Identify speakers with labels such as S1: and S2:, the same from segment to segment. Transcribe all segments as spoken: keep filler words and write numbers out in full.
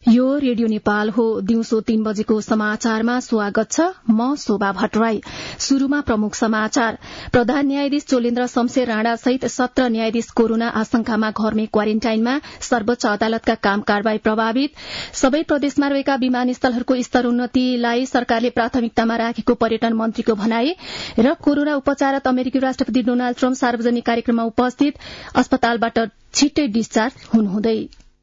S1: यो रेडियो नेपाल हो। दिउँसो तीन बजेको समाचारमा स्वागत छ। म शोभा भट्टराई। शुरूमा प्रमुख समाचार। प्रधान न्यायाधीश चोलेन्द्र शमशेर राणा सहित सत्र न्यायाधीश कोरोना आशंकामा घरमै क्वारेन्टाइनमा। सर्वोच्च अदालतका काम कारवाही प्रभावित। सबै प्रदेशमा रहेका विमानस्थलहरूको स्तरोन्नतिलाई सरकारले प्राथमिकतामा राखेको पर्यटन मन्त्रीको भनाई र कोरोना उपचारत अमेरिकी राष्ट्रपति डोनाल्ड ट्रम्प सार्वजनिक कार्यक्रममा उपस्थित। अस्पतालबाट छिट्टै डिस्चार्ज हुनुहुँदै।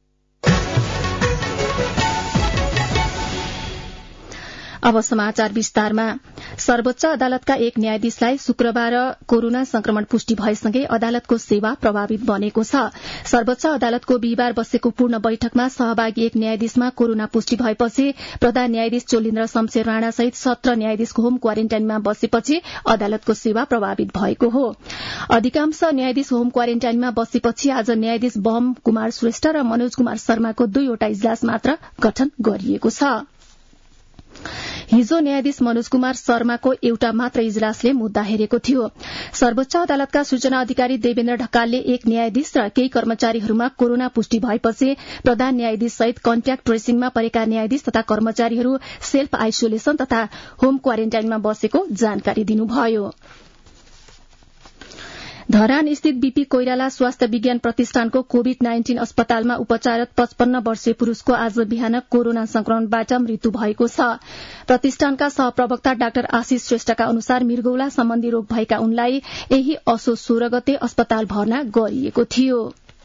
S1: अब समाचार विस्तारमा। सर्वोच्च अदालतका एक न्यायाधीशलाई शुक्रबार कोरोना संक्रमण पुष्टि भएसँगै अदालतको सेवा प्रभावित बनेको छ। सर्वोच्च अदालतको बिहिबार बसेको पूर्ण बैठकमा सहभागी एक न्यायाधीशमा कोरोना पुष्टि भएपछि प्रधान न्यायाधीश चोलेन्द्र शमशेर राणा सहित सत्र न्यायाधीशको होम क्वारेन्टाइनमा बसेपछि अदालतको सेवा प्रभावित भएको हो। अधिकांश न्यायाधीश होम क्वारेन्टाइनमा बसेपछि आज न्यायाधीश बम कुमार श्रेष्ठ र मनोज कुमार शर्माको दुईवटा इजलास मात्र गठन गरिएको छ। हिजो न्यायाधीश मनोज कुमार शर्माको एउटा मात्र इजलासले मुद्दा हेरेको थियो। सर्वोच्च अदालतका सूचना अधिकारी देवेन्द्र ढकालले एक न्यायाधीश र केही कर्मचारीहरूमा कोरोना पुष्टि भएपछि प्रधान न्यायाधीश सहित कन्ट्याक्ट ट्रेसिङमा परेका न्यायाधीश तथा कर्मचारीहरू सेल्फ आइसोलेशन तथा होम क्वारेन्टाइनमा बसेको जानकारी दिनुभयो। धरान स्थित बीपी कोइराला स्वास्थ्य विज्ञान प्रतिष्ठानको कोविड नाइन्टीन अस्पतालमा उपचारत पचपन्न वर्षीय पुरूषको आज बिहान कोरोना संक्रमणबाट मृत्यु भएको छ। प्रतिष्ठानका सहप्रवक्ता डाक्टर आशिष श्रेष्ठका अनुसार मृगौला सम्बन्धी रोग भएका उनलाई यही असोज सोह्र गते अस्पताल भर्ना गरिएको थियो।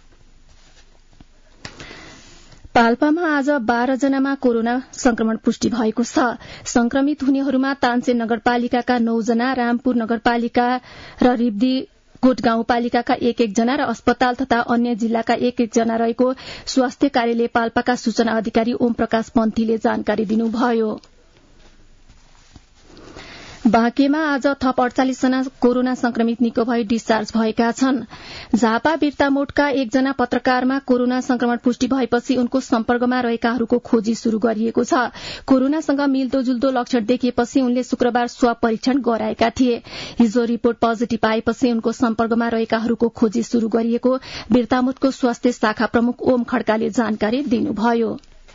S1: पाल्पामा आज बाह्र जनामा कोरोना संक्रमण पुष्टि भएको छ। संक्रमित हुनेहरूमा तानसेन नगरपालिकाका नौ जना, रामपुर नगरपालिका र रिब्दी कोट गाउँपालिकाका एक एक जना र अस्पताल तथा अन्य जिल्लाका एक एक जना रहेको स्वास्थ्य कार्यालय पाल्पाका सूचना अधिकारी ओम प्रकाश पन्थीले जानकारी दिनुभयो। बाँकेमा आज थप अड़चालिस जना कोरोना संक्रमित निको भई डिस्चार्ज भएका छन्। झापा बिर्तामोडका एकजना पत्रकारमा कोरोना संक्रमण पुष्टि भएपछि उनको सम्पर्कमा रहेकाहरूको खोजी शुरू गरिएको छ। कोरोनासँग मिल्दोजुल्दो लक्षण देखिएपछि उनले शुक्रबार स्वाब परीक्षण गराएका थिए। हिजो रिपोर्ट पोजिटिभ आएपछि उनको सम्पर्कमा रहेकाहरूको खोजी शुरू गरिएको बिर्तामोडको स्वास्थ्य शाखा प्रमुख ओम खड्काले जानकारी दिनुभयो।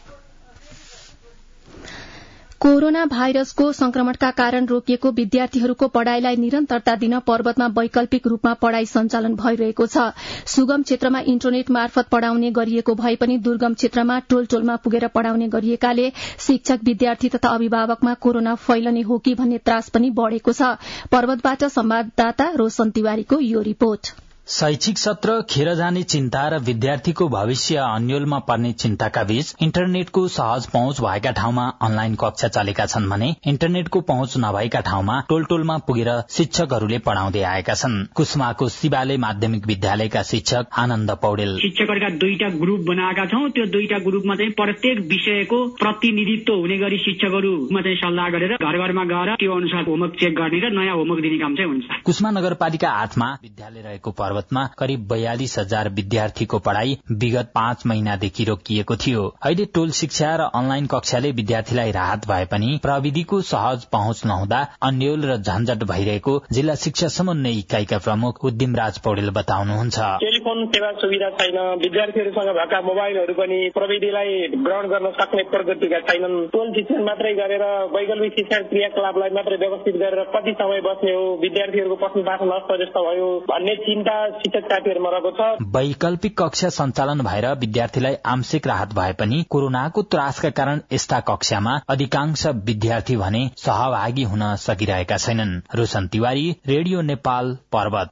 S1: कोरोना भाइरसको संक्रमणका कारण रोकिएको विद्यार्थीहरूको पढ़ाईलाई निरन्तरता दिन पर्वतमा वैकल्पिक रूपमा पढ़ाई सञ्चालन भइरहेको छ। सुगम क्षेत्रमा इन्टरनेट मार्फत पढ़ाउने गरिएको भए पनि दुर्गम क्षेत्रमा टोल टोलमा पुगेर पढ़ाउने गरिएकाले शिक्षक, विद्यार्थी तथा अभिभावकमा कोरोना फैलने हो कि भन्ने त्रास पनि बढ़ेको छ। पर्वतबाट संवाददाता रोशन तिवारीको यो रिपोर्ट।
S2: शैक्षिक सत्र खेर जाने चिन्ता र विद्यार्थीको भविष्य अन्योलमा पर्ने चिन्ताका बीच इन्टरनेटको सहज पहुँच भएका ठाउँमा अनलाइन कक्षा चलेका छन् भने इन्टरनेटको पहुँच नभएका ठाउँमा टोल टोलमा पुगेर शिक्षकहरूले पढ़ाउँदै आएका छन्। कुसमाको शिवालय माध्यमिक विद्यालयका शिक्षक आनन्द पौडेल।
S3: शिक्षकहरूका दुईटा ग्रुप बनाएका छौं। त्यो दुईटा ग्रुपमा चाहिँ प्रत्येक विषयको प्रतिनिधित्व हुने गरी शिक्षकहरूमा चाहिँ सल्लाह गरेर घर घरमा गएर त्यो अनुसार होमवर्क चेक गर्ने र नयाँ होमवर्क दिने काम चाहिँ हुन्छ।
S2: कुसमा नगरपालिका आठमा विद्यालय रहेको पर्वतमा करिब बयालिस हजार विद्यार्थीको पढ़ाई विगत पाँच महिनादेखि रोकिएको थियो। अहिले टोल शिक्षा र अनलाइन कक्षाले विद्यार्थीलाई राहत भए पनि प्रविधिको सहज पहुँच नहुँदा अन्यल र झन्झट भइरहेको जिल्ला शिक्षा समन्वय इकाइका प्रमुख उद्दिमराज पौडेल बताउनुहुन्छ।
S4: टेलिफोन सेवा सुविधा छैन, विद्यार्थीहरूसँग भएका मोबाइलहरू पनि प्रविधिलाई ग्रहण गर्न सक्ने प्रगतिका छैनन्। टोल शिक्षण मात्रै गरेर वैकल्पिक शिक्षण क्रियाकलापलाई मात्रै व्यवस्थित गरेर कति समय बस्ने हो, विद्यार्थीहरूको पठन पाठन अस्तव्यस्त भयो भन्ने चिन्ता शिक्षक साथीहरूमा रहेको छ।
S2: वैकल्पिक कक्षा सञ्चालन भएर विद्यार्थीलाई आंशिक राहत भए पनि कोरोनाको त्रासका कारण यस्ता कक्षामा अधिकांश विद्यार्थी भने सहभागी हुन सकिरहेका छैनन्। रोशन तिवारी, रेडियो नेपाल, पर्वत।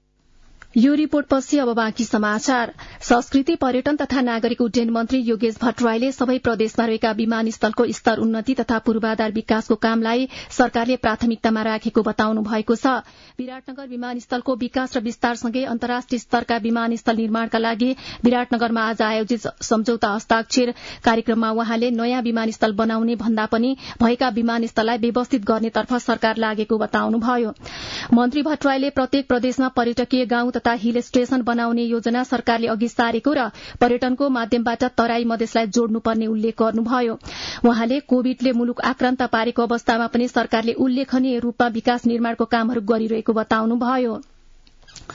S1: यो रिपोर्टपछि अब बाँकी समाचार। संस्कृति, पर्यटन तथा नागरिक उड्डयन मन्त्री योगेश भट्टराईले सबै प्रदेशमा रहेका विमानस्थलको स्तर उन्नति तथा पूर्वाधार विकासको कामलाई सरकारले प्राथमिकतामा राखेको बताउनु भएको छ। विराटनगर विमानस्थलको विकास र विस्तारसँगै अन्तर्राष्ट्रिय स्तरका विमानस्थल निर्माणका लागि विराटनगरमा आज आयोजित सम्झौता हस्ताक्षर कार्यक्रममा उहाँले नयाँ विमानस्थल बनाउने भन्दा पनि भएका विमानस्थललाई व्यवस्थित गर्नेतर्फ सरकार लागेको बताउनुभयो। मन्त्री भट्टराईले प्रत्येक प्रदेशमा पर्यटकीय गाउँ तथा हिल स्टेशन बनाउने योजना सरकारले अघि सारेको र पर्यटनको माध्यमबाट तराई मधेसलाई जोड्नुपर्ने उल्लेख गर्नुभयो। उहाँले कोविडले मुलुक आक्रान्त पारेको अवस्थामा पनि सरकारले उल्लेखनीय रूपमा विकास निर्माणको कामहरू गरिरहेको बताउनुभयो।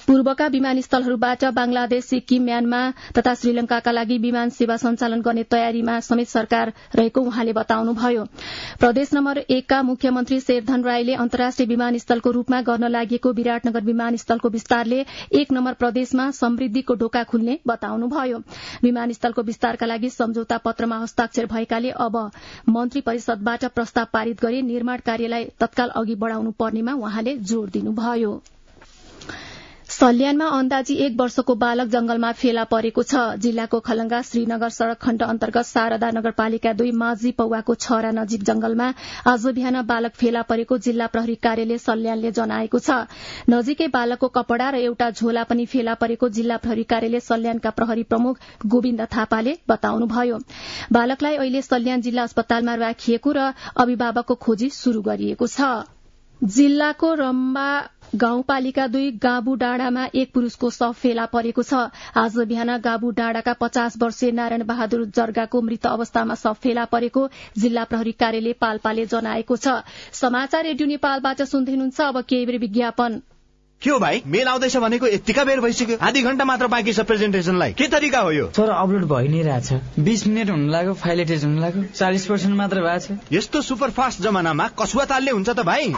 S1: पूर्वका विमानस्थलहरूबाट बांग्लादेश, सिक्किम, म्यानमार तथा श्रीलंकाका लागि विमान सेवा सञ्चालन गर्ने तयारीमा समेत सरकार रहेको उहाँले बताउनुभयो। प्रदेश नम्बर एकका मुख्यमन्त्री शेरधन राईले अन्तर्राष्ट्रिय विमानस्थलको रूपमा गर्न लागि विराटनगर विमानस्थलको विस्तारले एक नम्बर प्रदेशमा समृद्धिको ढोका खुल्ने बताउनुभयो। विमानस्थलको विस्तारका लागि सम्झौता पत्रमा हस्ताक्षर भएकाले अब मन्त्री परिषदबाट प्रस्ताव पारित गरी निर्माण कार्यलाई तत्काल अघि बढ़ाउनु पर्नेमा उहाँले जोड़ दिनुभयो। सल्यानमा अन्दाजी एक वर्षको बालक जंगलमा फेला परेको छ। जिल्लाको खलंगा श्रीनगर सड़क खण्ड अन्तर्गत शारदा नगरपालिका दुई माझी पौवाको छरा नजिक जंगलमा आज बिहान बालक फेला परेको जिल्ला प्रहरी कार्यालय सल्यानले जनाएको छ। नजिकै बालकको कपड़ा र एउटा झोला पनि फेला परेको जिल्ला प्रहरी कार्यालय सल्यानका प्रहरी प्रमुख गोविन्द थापाले बताउनुभयो। बालकलाई अहिले सल्यान जिल्ला अस्पतालमा राखिएको र अभिभावकको खोजी शुरू गरिएको छ। जिल्लाको रम्बा गाउँपालिका दुई गाबु डाँडामा एक पुरूषको शव फेला परेको छ। आज बिहान गाबु डाँडाका पचास वर्षीय नारायण बहादुर जर्गाको मृत अवस्थामा शव फेला परेको जिल्ला प्रहरी कार्यालय पाल्पाले जनाएको छ। समाचार रेडियो नेपालबाट सुन्दै हुनुहुन्छ। अब केही बेर विज्ञापन।
S5: के हो भाइ, मेल आउँदैछ भनेको यतिका बेर भइसक्यो? आधी घण्टा मात्र बाँकी छ प्रेजेन्टेसनलाई। के तरिका हो यो?
S6: सर अपलोड भइ नै रहेछ। बीस मिनट हुन लाग्यो, फाइल एटेच हुन लाग्यो, चालीस पर्सेन्ट मात्र भएको छ।
S5: यस्तो सुपर फास्ट जमानामा कसुवा तालले हुन्छ त भाइ?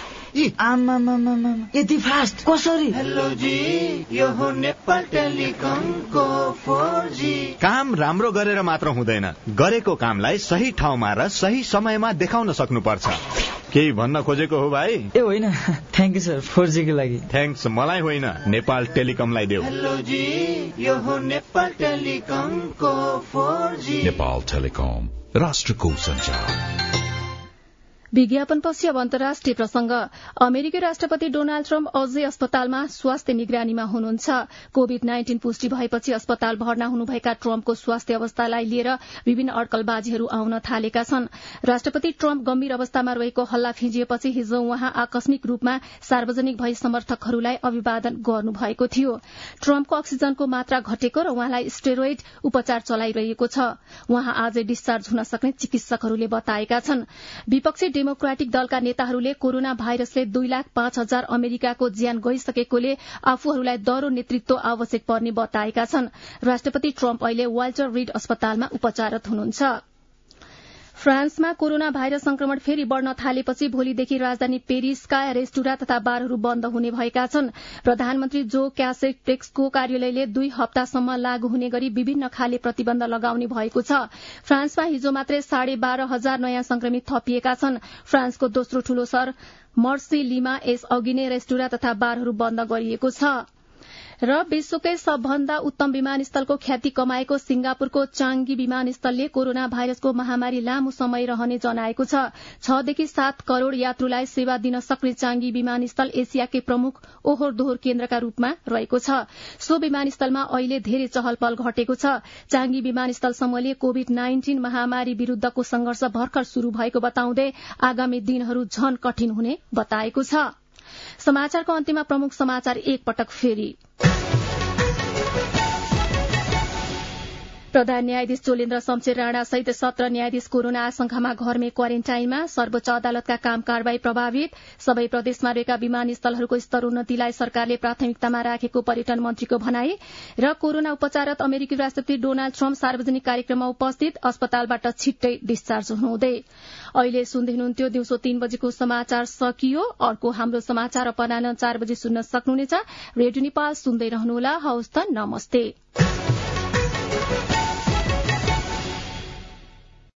S6: यति फास्ट कसरी?
S7: हेलो जी, यो हो नेपाल टेलिकमको फोर जी।
S5: काम राम्रो गरेर मात्र हुँदैन, गरेको कामलाई सही ठाउँमा र सही समयमा देखाउन सक्नुपर्छ। केही भन्न खोजेको हो भाइ?
S6: ए होइन, thank you sir four G को लागि।
S5: थ्याङ्क्स मलाई होइन, नेपाल टेलिकमलाई देऊ।
S7: हेलो जी, यो हो नेपाल टेलिकमको फोर जी।
S8: नेपाल टेलिकम, राष्ट्रको सञ्चार।
S1: विज्ञापनपछि अब अन्तर्राष्ट्रिय प्रसंग। अमेरिकी राष्ट्रपति डोनाल्ड ट्रम्प अझै अस्पतालमा स्वास्थ्य निगरानीमा हुनुहुन्छ। कोविड नाइन्टीन पुष्टि भएपछि अस्पताल भर्ना हुनुभएका ट्रम्पको स्वास्थ्य अवस्थालाई लिएर विभिन्न अड्कलबाजीहरू आउन थालेका छन्। राष्ट्रपति ट्रम्प गम्भीर अवस्थामा रहेको हल्ला फिंजिएपछि हिजो उहाँ आकस्मिक रूपमा सार्वजनिक भई समर्थकहरूलाई अभिवादन गर्नुभएको थियो। ट्रम्पको अक्सिजनको मात्रा घटेको र उहाँलाई स्टेरोइड उपचार चलाइरहेको छ। उहाँ आजै डिस्चार्ज हुन सक्ने चिकित्सकहरूले बताएका छन्। विपक्षी डेमोक्रेटिक दलका नेताहरूले कोरोना भाइरसले दुई लाख पाँच हजार अमेरिकाको ज्यान गइसकेकोले आफूहरूलाई दह्रो नेतृत्व आवश्यक पर्ने बताएका छन्। राष्ट्रपति ट्रम्प अहिले वाल्टर रिड अस्पतालमा उपचाररत हुनुहुन्छ। फ्रान्समा कोरोना भाइरस संक्रमण फेरि बढ़न थालेपछि भोलिदेखि राजधानी पेरिसका रेस्टुरा तथा बारहरू बन्द हुने भएका छन्। प्रधानमन्त्री जो क्यासेटेक्सको कार्यालयले दुई हप्तासम्म लागू हुने गरी विभिन्न खाले प्रतिबन्ध लगाउने भएको छ। फ्रान्समा हिजो मात्रै साढे बाह्र हजार नयाँ संक्रमित थपिएका छन्। फ्रान्सको दोस्रो ठूलो शहर मर्सिलीमा यस अघि नै रेस्टुरा तथा बारहरू बन्द गरिएको छ। र विश्वकै सबभन्दा उत्तम विमानस्थलको ख्याति कमाएको सिंगापुरको चांगी विमानस्थलले कोरोना भाइरसको महामारी लामो समय रहने जनाएको छ। छदेखि सात करोड़ यात्रुलाई सेवा दिन सक्ने चांगी विमानस्थल एसियाकै प्रमुख ओहोर दोहोर केन्द्रका रूपमा रहेको छ। सो विमानस्थलमा अहिले धेरै चहल पहल घटेको छ। चांगी विमानस्थल समूहले कोविड नाइन्टीन महामारी विरूद्धको संघर्ष भर्खर शुरू भएको बताउँदै आगामी दिनहरू झन कठिन हुने बताएको छ। समाचारको अन्त्यमा प्रमुख समाचार एक पटक फेरि। प्रधान न्यायाधीश चोलेन्द्र शमशेर राणा सहित सत्र न्यायाधीश कोरोना आशंकामा घरमै क्वारेन्टाइनमा। सर्वोच्च अदालतका काम कारवाही प्रभावित। सबै प्रदेशमा रहेका विमानस्थलहरूको स्तरोन्नतिलाई सरकारले प्राथमिकतामा राखेको पर्यटन मन्त्रीको भनाई। र कोरोना उपचाररत अमेरिकी राष्ट्रपति डोनाल्ड ट्रम्प सार्वजनिक कार्यक्रममा उपस्थित, अस्पतालबाट छिट्टै डिस्चार्ज हुनुहुँदै। अहिले सुन्दै हुनुहुन्थ्यो दिउँसो तीन बजेको समाचार सकियो। अर्को हाम्रो समाचार अपराह्न चार बजे सुन्न सक्नुहुनेछ। रेडियो नेपाल सुन्दै रहनुहोला। हवस् त, नमस्ते।